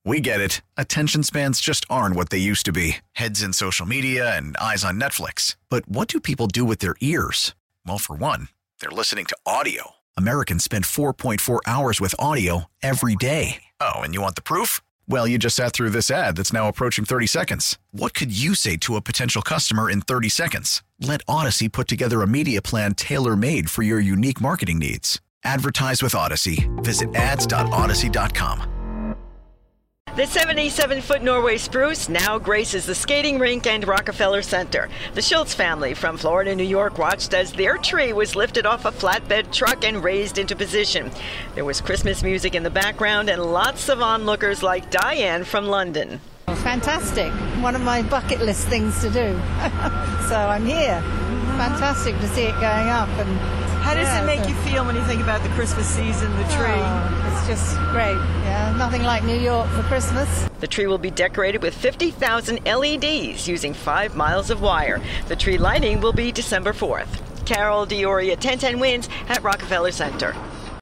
We get it. Attention spans just aren't what they used to be. Heads in social media and eyes on Netflix. But what do people do with their ears? Well, for one, they're listening to audio. Americans spend 4.4 hours with audio every day. Oh, and you want the proof? Well, you just sat through this ad that's now approaching 30 seconds. What could you say to a potential customer in 30 seconds? Let Odyssey put together a media plan tailor-made for your unique marketing needs. Advertise with Odyssey. Visit ads.odyssey.com. The 77-foot Norway spruce now graces the skating rink and Rockefeller Center. The Schultz family from Florida, New York watched as their tree was lifted off a flatbed truck and raised into position. There was Christmas music in the background and lots of onlookers like Diane from London. Fantastic. One of my bucket list things to do. So I'm here. Fantastic to see it going up. And how does it make you feel when you think about the Christmas season, the tree? Oh, it's just great. Yeah, nothing like New York for Christmas. The tree will be decorated with 50,000 LEDs using 5 miles of wire. The tree lighting will be December 4th. Carol Dioria, 1010 Wins at Rockefeller Center.